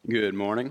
Good morning.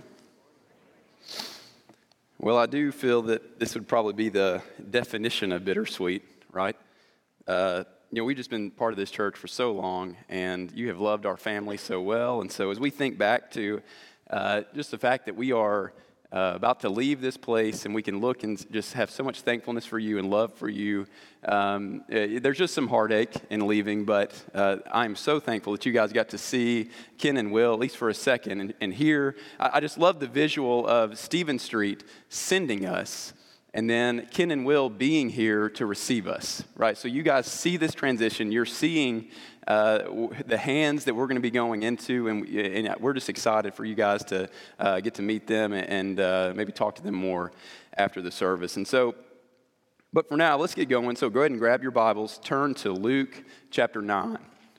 Well, I do feel that this would probably be the definition of bittersweet, right? We've just been part of this church for so long, and you have loved our family so well. And so as we think back to just the fact that we are about to leave this place and we can look and just have so much thankfulness for you and love for you, there's just some heartache in leaving, but I'm so thankful that you guys got to see Ken and Will, at least for a second, and hear. I just love the visual of Stephen Street sending us, and then Ken and Will being here to receive us, right? So you guys see this transition. You're seeing the hands that we're going to be going into, and we're just excited for you guys to get to meet them and maybe talk to them more after the service. And so, but for now, let's get going. So go ahead and grab your Bibles. Turn to Luke chapter 9.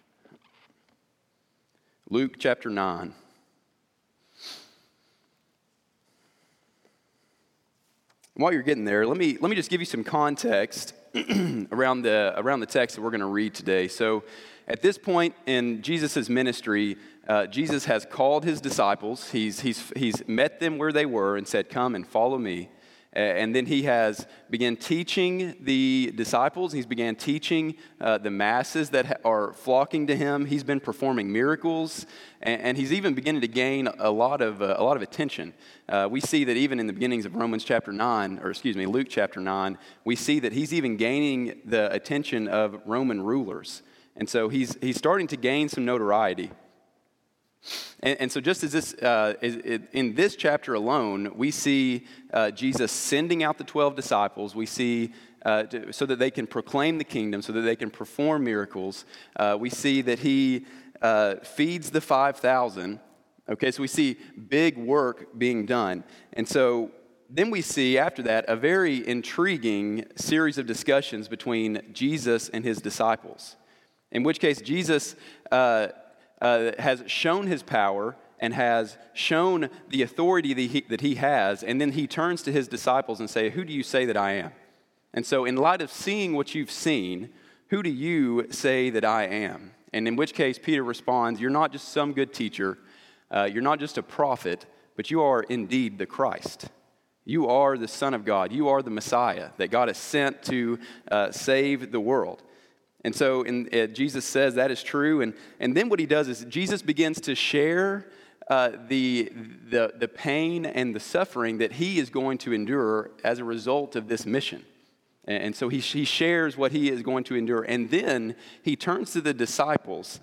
Luke chapter 9. While you're getting there, let me just give you some context around the text that we're going to read today. So, at this point in Jesus' ministry, Jesus has called his disciples. He's met them where they were and said, "Come and follow me." And then he has begun teaching the disciples. He's began teaching the masses that are flocking to him. He's been performing miracles, and he's even beginning to gain a lot of attention. We see that even in the beginnings of Luke chapter 9, we see that he's even gaining the attention of Roman rulers, and so he's starting to gain some notoriety. And so just as this, in this chapter alone, we see Jesus sending out the 12 disciples. We see so that they can proclaim the kingdom, so that they can perform miracles. We see that he feeds the 5,000. Okay, so we see big work being done. And so then we see after that a very intriguing series of discussions between Jesus and his disciples, in which case Jesus has shown his power and has shown the authority that he has, and then he turns to his disciples and say, "Who do you say that I am?" And so in light of seeing what you've seen, who do you say that I am? And in which case Peter responds, "You're not just some good teacher, you're not just a prophet, but you are indeed the Christ. You are the Son of God. You are the Messiah that God has sent to save the world." And so Jesus says that is true. And then what he does is Jesus begins to share the pain and the suffering that he is going to endure as a result of this mission. And so he shares what he is going to endure. And then he turns to the disciples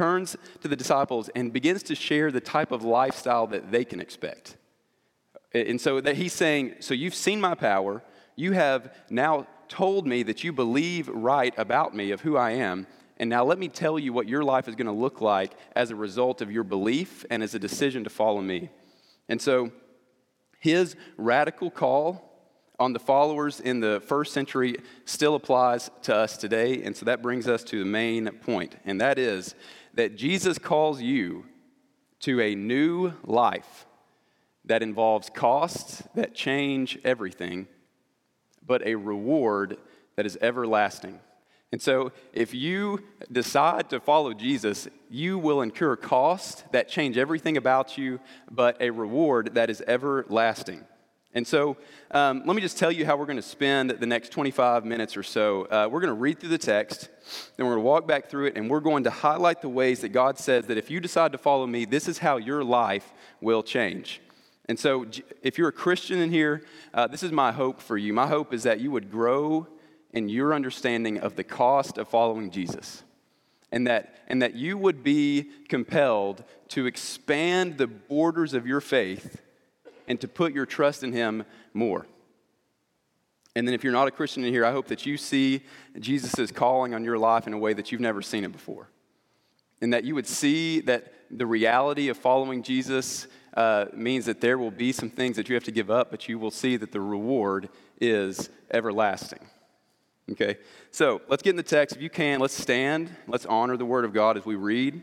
and begins to share the type of lifestyle that they can expect. And so that he's saying, so you've seen my power. You have now told me that you believe right about me, of who I am, and now let me tell you what your life is going to look like as a result of your belief and as a decision to follow me. And so his radical call on the followers in the first century still applies to us today, and so that brings us to the main point, and that is that Jesus calls you to a new life that involves costs that change everything, but a reward that is everlasting. And so if you decide to follow Jesus, you will incur costs that change everything about you, but a reward that is everlasting. And so let me just tell you how we're going to spend the next 25 minutes or so. We're going to read through the text, then we're going to walk back through it, and we're going to highlight the ways that God says that if you decide to follow me, this is how your life will change. And so if you're a Christian in here, this is my hope for you. My hope is that you would grow in your understanding of the cost of following Jesus, and that you would be compelled to expand the borders of your faith and to put your trust in him more. And then if you're not a Christian in here, I hope that you see Jesus' calling on your life in a way that you've never seen it before, and that you would see that the reality of following Jesus means that there will be some things that you have to give up, but you will see that the reward is everlasting. Okay, so let's get in the text. If you can, let's stand. Let's honor the word of God as we read.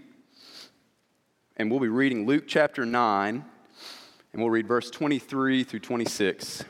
And we'll be reading Luke chapter 9, and we'll read verse 23 through 26.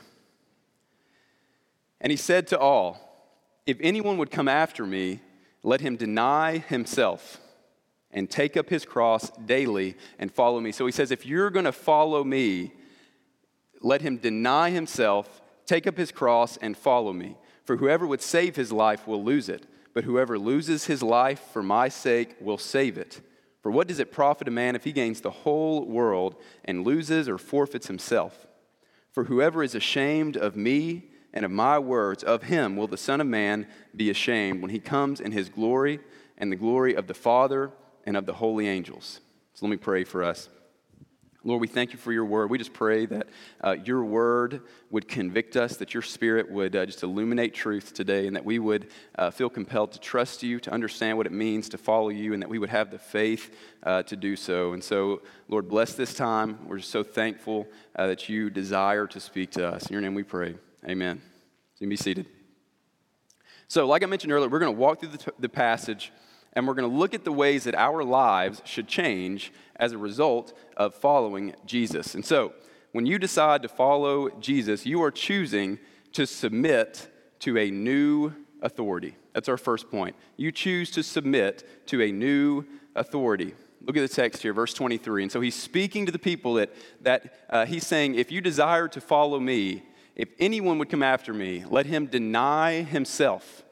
And he said to all, "If anyone would come after me, let him deny himself and take up his cross daily and follow me. So he says, if you're going to follow me, let him deny himself, take up his cross, and follow me. For whoever would save his life will lose it, but whoever loses his life for my sake will save it. For what does it profit a man if he gains the whole world and loses or forfeits himself? For whoever is ashamed of me and of my words, of him will the Son of Man be ashamed when he comes in his glory and the glory of the Father and of the holy angels. So let me pray for us. Lord, we thank you for your word. We just pray that your word would convict us, that your spirit would just illuminate truth today, and that we would feel compelled to trust you, to understand what it means to follow you, and that we would have the faith to do so. And so, Lord, bless this time. We're just so thankful that you desire to speak to us. In your name we pray. Amen. So you can be seated. So, like I mentioned earlier, we're going to walk through the passage, and we're going to look at the ways that our lives should change as a result of following Jesus. And so, when you decide to follow Jesus, you are choosing to submit to a new authority. That's our first point. You choose to submit to a new authority. Look at the text here, verse 23. And so he's speaking to the people that he's saying, if you desire to follow me, if anyone would come after me, let him deny himself,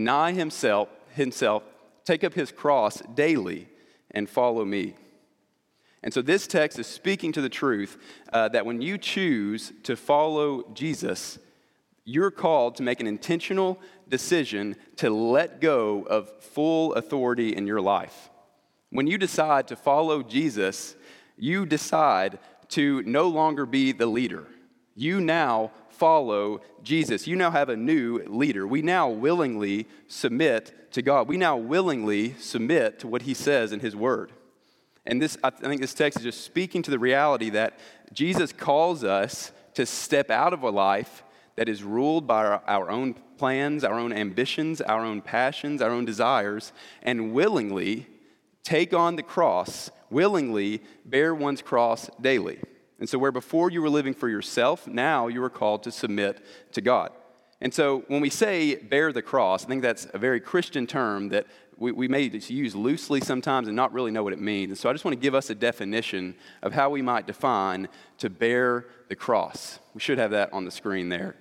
take up his cross daily, and follow me. And so this text is speaking to the truth that when you choose to follow Jesus, you're called to make an intentional decision to let go of full authority in your life. When you decide to follow Jesus, you decide to no longer be the leader. You now follow Jesus. You now have a new leader. We now willingly submit to God. We now willingly submit to what he says in his word. And I think this text is just speaking to the reality that Jesus calls us to step out of a life that is ruled by our own plans, our own ambitions, our own passions, our own desires, and willingly take on the cross, willingly bear one's cross daily. And so where before you were living for yourself, now you are called to submit to God. And so when we say bear the cross, I think that's a very Christian term that we may just use loosely sometimes and not really know what it means. And so I just want to give us a definition of how we might define to bear the cross. We should have that on the screen there.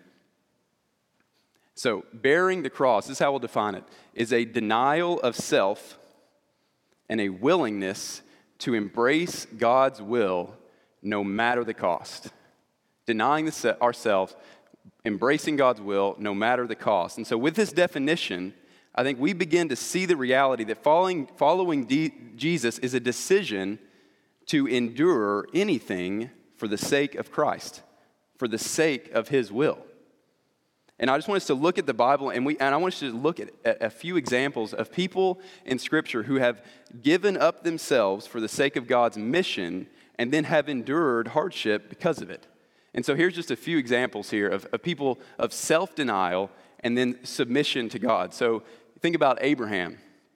So bearing the cross, this is how we'll define it, is a denial of self and a willingness to embrace God's will no matter the cost. Denying ourselves, embracing God's will no matter the cost. And so with this definition, I think we begin to see the reality that following Jesus is a decision to endure anything for the sake of Christ, for the sake of his will. And I just want us to look at the Bible, and I want us to look at a few examples of people in Scripture who have given up themselves for the sake of God's mission and then have endured hardship because of it. And so here's just a few examples here of people of self-denial and then submission to God. So think about Abraham.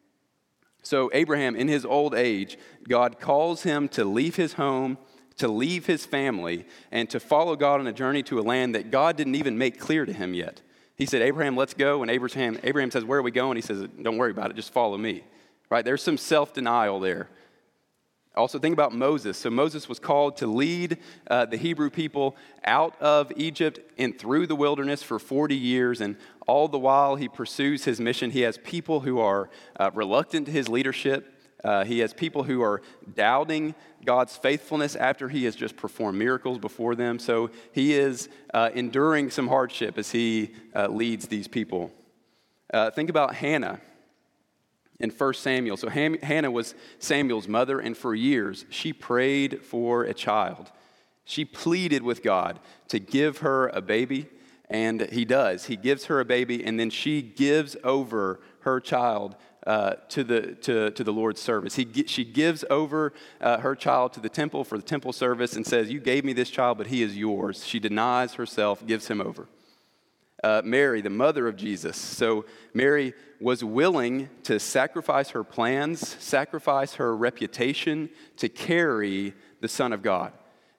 So Abraham, in his old age, God calls him to leave his home, to leave his family, and to follow God on a journey to a land that God didn't even make clear to him yet. He said, Abraham, let's go. And Abraham says, where are we going? He says, don't worry about it, just follow me. Right? There's some self-denial there. Also, think about Moses. So Moses was called to lead the Hebrew people out of Egypt and through the wilderness for 40 years. And all the while he pursues his mission, he has people who are reluctant to his leadership. He has people who are doubting God's faithfulness after he has just performed miracles before them. So he is enduring some hardship as he leads these people. Think about Hannah. In 1 Samuel. So Hannah was Samuel's mother, and for years she prayed for a child. She pleaded with God to give her a baby, and he does. He gives her a baby, and then she gives over her child to the Lord's service. She gives over her child to the temple for the temple service and says, you gave me this child, but he is yours. She denies herself, gives him over. Mary, the mother of Jesus. So Mary was willing to sacrifice her plans, sacrifice her reputation to carry the Son of God.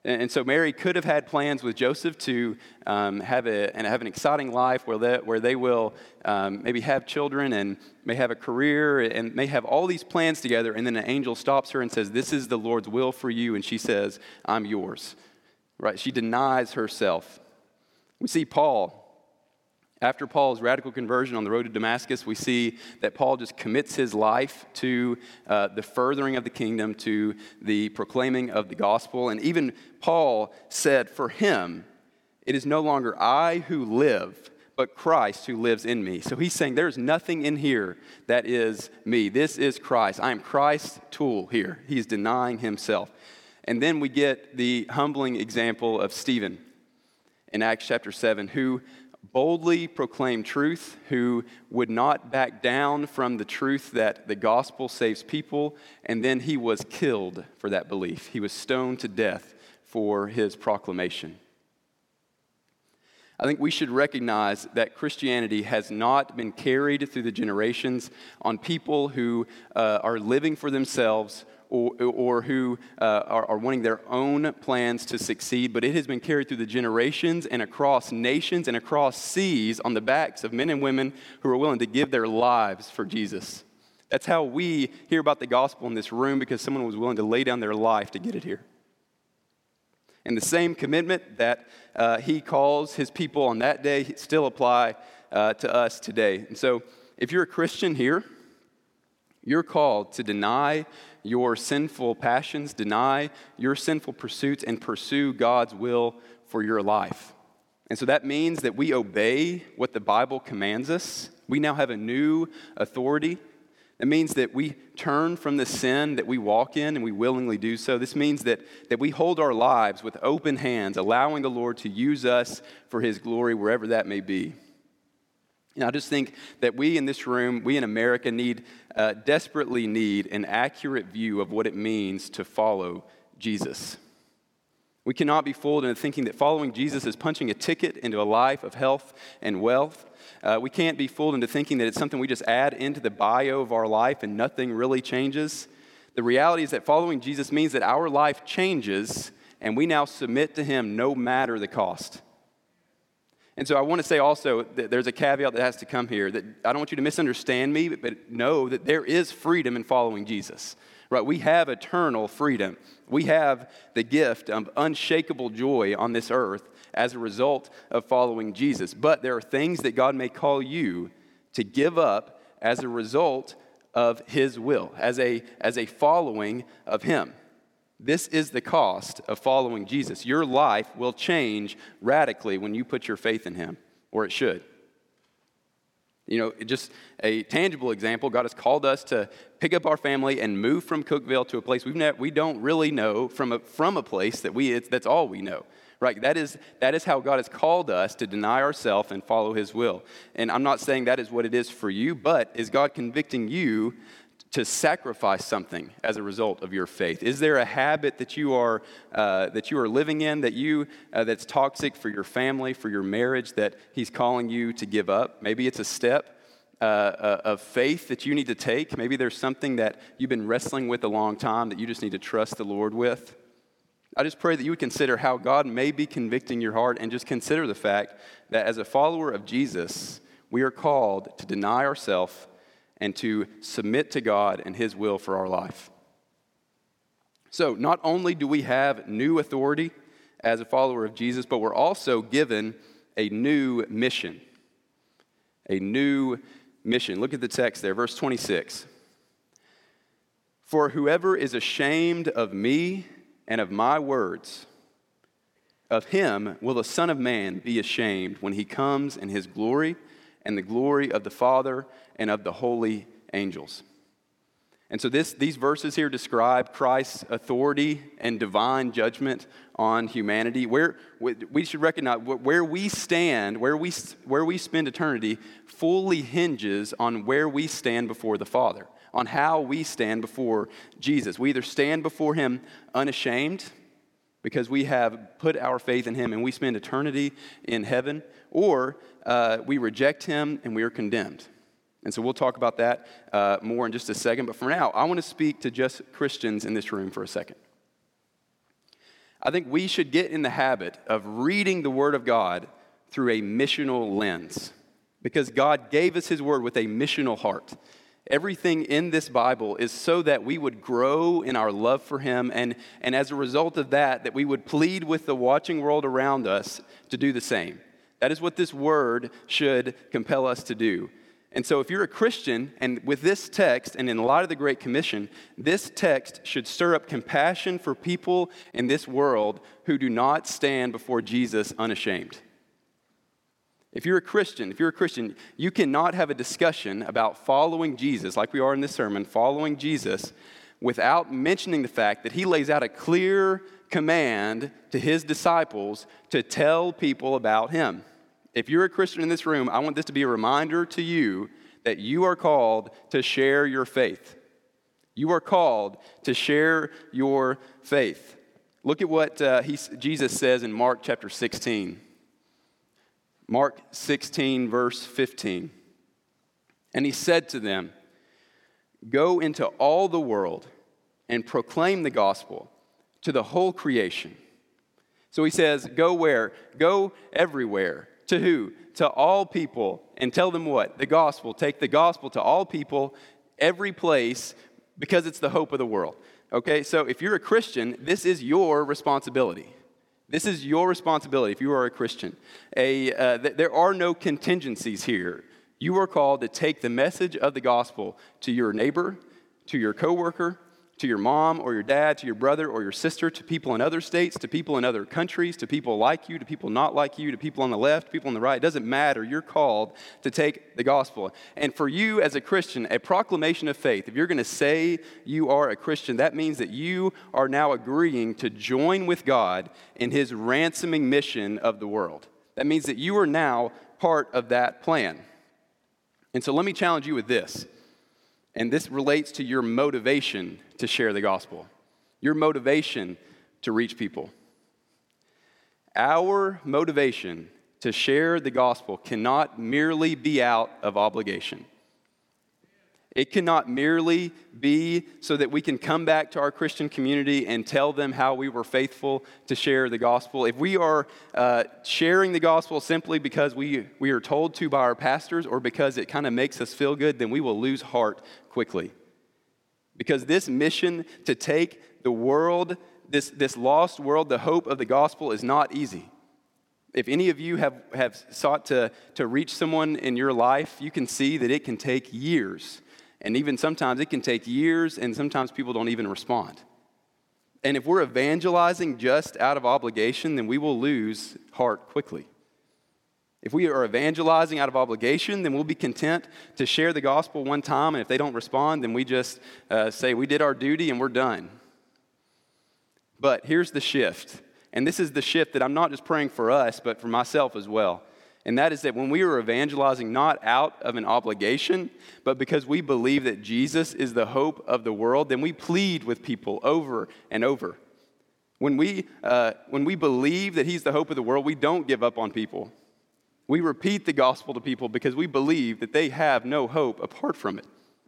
And so Mary could have had plans with Joseph to have an exciting life where they will maybe have children and may have a career and may have all these plans together. And then an angel stops her and says, "This is the Lord's will for you." And she says, "I'm yours." Right? She denies herself. We see Paul. After Paul's radical conversion on the road to Damascus, we see that Paul just commits his life to the furthering of the kingdom, to the proclaiming of the gospel. And even Paul said, for him, it is no longer I who live, but Christ who lives in me. So he's saying there's nothing in here that is me. This is Christ. I am Christ's tool here. He's denying himself. And then we get the humbling example of Stephen in Acts chapter 7, who boldly proclaimed truth, who would not back down from the truth that the gospel saves people, and then he was killed for that belief. He was stoned to death for his proclamation. I think we should recognize that Christianity has not been carried through the generations on people who are living for themselves or who are wanting their own plans to succeed, but it has been carried through the generations and across nations and across seas on the backs of men and women who are willing to give their lives for Jesus. That's how we hear about the gospel in this room, because someone was willing to lay down their life to get it here. And the same commitment that he calls his people on that day still apply to us today. And so if you're a Christian here, you're called to deny your sinful passions, deny your sinful pursuits, and pursue God's will for your life. And so that means that we obey what the Bible commands us. We now have a new authority. It means that we turn from the sin that we walk in, and we willingly do so. This means that we hold our lives with open hands, allowing the Lord to use us for his glory wherever that may be. And I just think that we in this room, we in America desperately need an accurate view of what it means to follow Jesus. We cannot be fooled into thinking that following Jesus is punching a ticket into a life of health and wealth. We can't be fooled into thinking that it's something we just add into the bio of our life and nothing really changes. The reality is that following Jesus means that our life changes and we now submit to him no matter the cost. And so I want to say also that there's a caveat that has to come here, that I don't want you to misunderstand me, but know that there is freedom in following Jesus, right? We have eternal freedom. We have the gift of unshakable joy on this earth as a result of following Jesus. But there are things that God may call you to give up as a result of his will, as a following of him. This is the cost of following Jesus. Your life will change radically when you put your faith in him, or it should. You know, just a tangible example, God has called us to pick up our family and move from Cookeville to a place we don't really know, from a place that's all we know. Right? That is how God has called us to deny ourselves and follow his will. And I'm not saying that is what it is for you, but is God convicting you to sacrifice something as a result of your faith? Is there a habit that you are living in that's toxic for your family, for your marriage, that he's calling you to give up? Maybe it's a step of faith that you need to take. Maybe there's something that you've been wrestling with a long time that you just need to trust the Lord with. I just pray that you would consider how God may be convicting your heart, and just consider the fact that as a follower of Jesus, we are called to deny ourselves and to submit to God and his will for our life. So not only do we have new authority as a follower of Jesus, but we're also given a new mission. A new mission. Look at the text there, verse 26. For whoever is ashamed of me and of my words, of him will the Son of Man be ashamed when he comes in his glory and the glory of the Father and of the holy angels. And so these verses here describe Christ's authority and divine judgment on humanity. Where we should recognize where we stand, where we spend eternity, fully hinges on where we stand before the Father, on how we stand before Jesus. We either stand before him unashamed because we have put our faith in him and we spend eternity in heaven, or we reject him and we are condemned. And so we'll talk about that more in just a second. But for now, I want to speak to just Christians in this room for a second. I think we should get in the habit of reading the Word of God through a missional lens, because God gave us His Word with a missional heart. Everything in this Bible is so that we would grow in our love for Him, and as a result of that we would plead with the watching world around us to do the same. That is what this Word should compel us to do. And so if you're a Christian, and with this text, and in a lot of the Great Commission, this text should stir up compassion for people in this world who do not stand before Jesus unashamed. If you're a Christian, you cannot have a discussion about following Jesus, like we are in this sermon, following Jesus, without mentioning the fact that He lays out a clear command to His disciples to tell people about Him. If you're a Christian in this room, I want this to be a reminder to you that you are called to share your faith. You are called to share your faith. Look at what Jesus says in Mark chapter 16. Mark 16, verse 15. And He said to them, "Go into all the world and proclaim the gospel to the whole creation." So He says, go where? Go everywhere. To who? To all people. And tell them what? The gospel. Take the gospel to all people, every place, because it's the hope of the world. Okay, so if you're a Christian, this is your responsibility. This is your responsibility if you are a Christian. There are no contingencies here. You are called to take the message of the gospel to your neighbor, to your coworker, to your mom or your dad, to your brother or your sister, to people in other states, to people in other countries, to people like you, to people not like you, to people on the left, people on the right. It doesn't matter. You're called to take the gospel. And for you as a Christian, a proclamation of faith, if you're going to say you are a Christian, that means that you are now agreeing to join with God in His ransoming mission of the world. That means that you are now part of that plan. And so let me challenge you with this. And this relates to your motivation to share the gospel, your motivation to reach people. Our motivation to share the gospel cannot merely be out of obligation. It cannot merely be so that we can come back to our Christian community and tell them how we were faithful to share the gospel. If we are sharing the gospel simply because we are told to by our pastors or because it kind of makes us feel good, then we will lose heart quickly. Because this mission to take the world, this lost world, the hope of the gospel is not easy. If any of you have sought to reach someone in your life, you can see that it can take years. And even sometimes it can take years, and sometimes people don't even respond. And if we're evangelizing just out of obligation, then we will lose heart quickly. If we are evangelizing out of obligation, then we'll be content to share the gospel one time, and if they don't respond, then we just say we did our duty and we're done. But here's the shift, and this is the shift that I'm not just praying for us, but for myself as well. And that is that when we are evangelizing not out of an obligation, but because we believe that Jesus is the hope of the world, then we plead with people over and over. When we believe that He's the hope of the world, we don't give up on people. We repeat the gospel to people because we believe that they have no hope apart from it.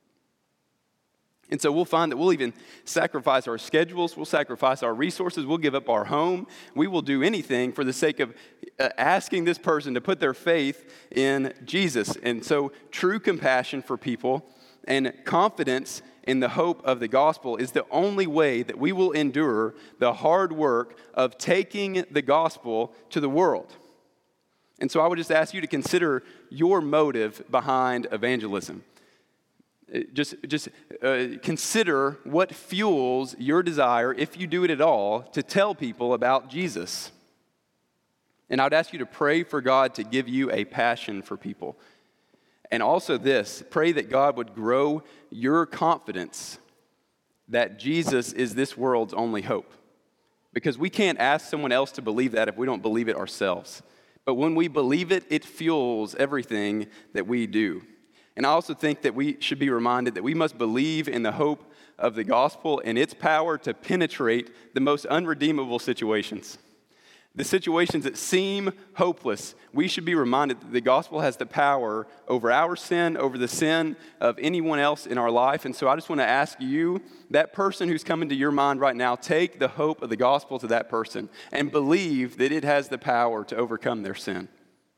And so we'll find that we'll even sacrifice our schedules, we'll sacrifice our resources, we'll give up our home. We will do anything for the sake of asking this person to put their faith in Jesus. And so true compassion for people and confidence in the hope of the gospel is the only way that we will endure the hard work of taking the gospel to the world. And so I would just ask you to consider your motive behind evangelism. Just consider what fuels your desire, if you do it at all, to tell people about Jesus. And I would ask you to pray for God to give you a passion for people. And also this, pray that God would grow your confidence that Jesus is this world's only hope. Because we can't ask someone else to believe that if we don't believe it ourselves. But when we believe it, it fuels everything that we do. And I also think that we should be reminded that we must believe in the hope of the gospel and its power to penetrate the most unredeemable situations. The situations that seem hopeless, we should be reminded that the gospel has the power over our sin, over the sin of anyone else in our life. And so I just want to ask you, that person who's coming to your mind right now, take the hope of the gospel to that person and believe that it has the power to overcome their sin.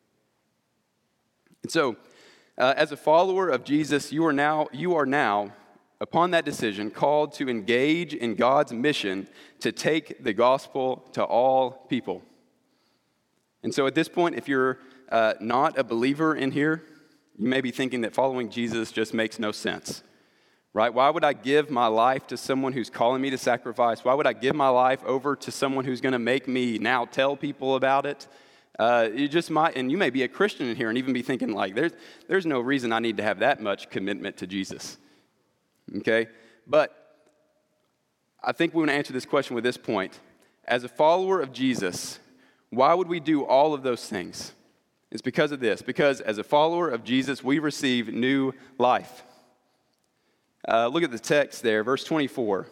And so, as a follower of Jesus, you are now, upon that decision, called to engage in God's mission to take the gospel to all people. And so at this point, if you're not a believer in here, you may be thinking that following Jesus just makes no sense, right? Why would I give my life to someone who's calling me to sacrifice? Why would I give my life over to someone who's going to make me now tell people about it? You just might, and you may be a Christian in here and even be thinking like, there's no reason I need to have that much commitment to Jesus, okay? But I think we want to answer this question with this point. As a follower of Jesus, why would we do all of those things? It's because of this. Because as a follower of Jesus, we receive new life. Look at the text there, verse 24.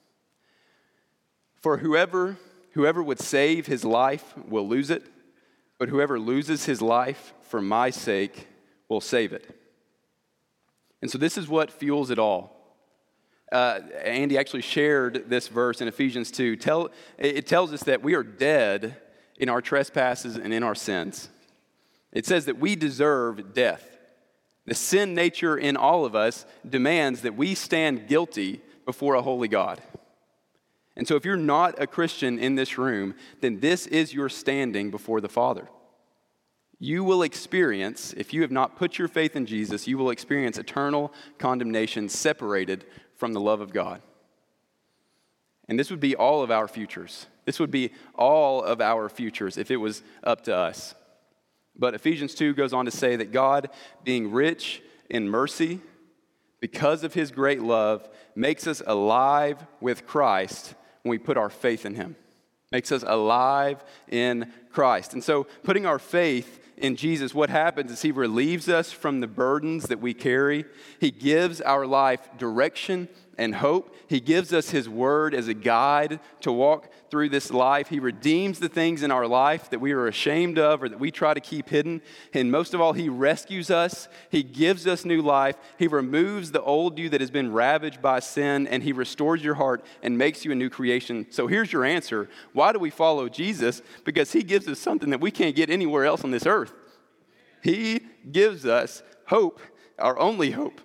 For whoever would save his life will lose it, but whoever loses his life for my sake will save it. And so this is what fuels it all. Andy actually shared this verse in Ephesians 2. It tells us that we are dead in our trespasses and in our sins. It says that we deserve death. The sin nature in all of us demands that we stand guilty before a holy God. And so if you're not a Christian in this room, then this is your standing before the Father. You will experience, if you have not put your faith in Jesus, you will experience eternal condemnation separated from the love of God. And this would be all of our futures. This would be all of our futures if it was up to us. But Ephesians 2 goes on to say that God, being rich in mercy, because of his great love, makes us alive with Christ when we put our faith in him. Makes us alive in Christ. And so putting our faith in Jesus, what happens is he relieves us from the burdens that we carry. He gives our life direction and hope. He gives us his word as a guide to walk through this life. He redeems the things in our life that we are ashamed of or that we try to keep hidden. And most of all, he rescues us. He gives us new life. He removes the old you that has been ravaged by sin, and he restores your heart and makes you a new creation. So here's your answer. Why do we follow Jesus? Because he gives us something that we can't get anywhere else on this earth. He gives us hope, our only hope.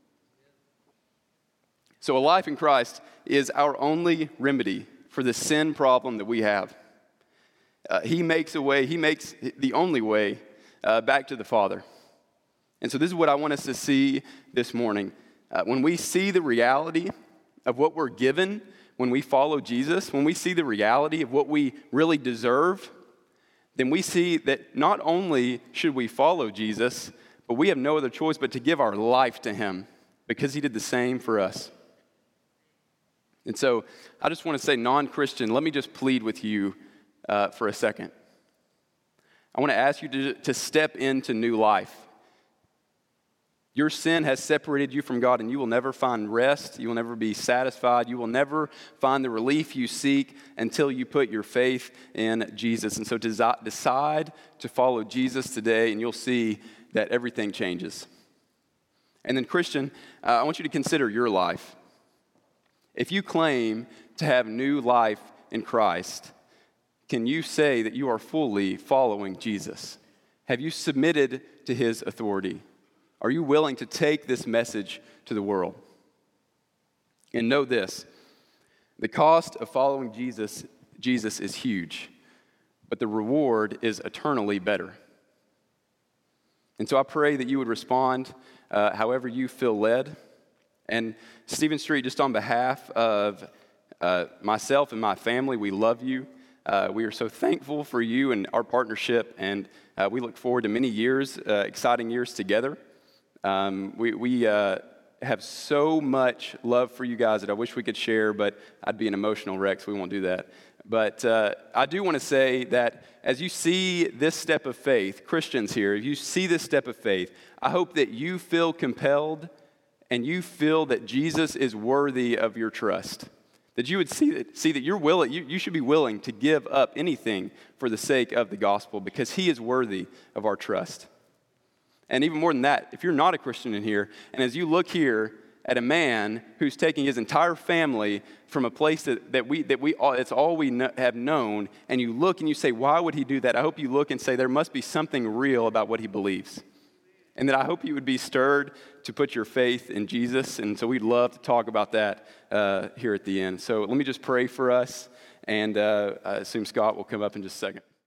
So a life in Christ is our only remedy for the sin problem that we have. He makes a way, he makes the only way back to the Father. And so this is what I want us to see this morning. When we see the reality of what we're given when we follow Jesus, when we see the reality of what we really deserve, then we see that not only should we follow Jesus, but we have no other choice but to give our life to him because he did the same for us. And so I just want to say, non-Christian, let me just plead with you for a second. I want to ask you to step into new life. Your sin has separated you from God, and you will never find rest. You will never be satisfied. You will never find the relief you seek until you put your faith in Jesus. And so decide to follow Jesus today, and you'll see that everything changes. And then, Christian, I want you to consider your life. If you claim to have new life in Christ, can you say that you are fully following Jesus? Have you submitted to his authority? Are you willing to take this message to the world? And know this, the cost of following Jesus is huge, but the reward is eternally better. And so I pray that you would respond however you feel led. And Stephen Street, just on behalf of myself and my family, we love you. We are so thankful for you and our partnership, and we look forward to many years, exciting years together. We have so much love for you guys that I wish we could share, but I'd be an emotional wreck, so we won't do that. But I do want to say that as you see this step of faith, Christians here, if you see this step of faith, I hope that you feel compelled and you feel that Jesus is worthy of your trust. That you would see that you're willing, you should be willing to give up anything for the sake of the gospel because he is worthy of our trust. And even more than that, if you're not a Christian in here, and as you look here at a man who's taking his entire family from a place it's all we have known, and you look and you say, why would he do that? I hope you look and say, there must be something real about what he believes. And that I hope you would be stirred to put your faith in Jesus. And so we'd love to talk about that here at the end. So let me just pray for us, and I assume Scott will come up in just a second.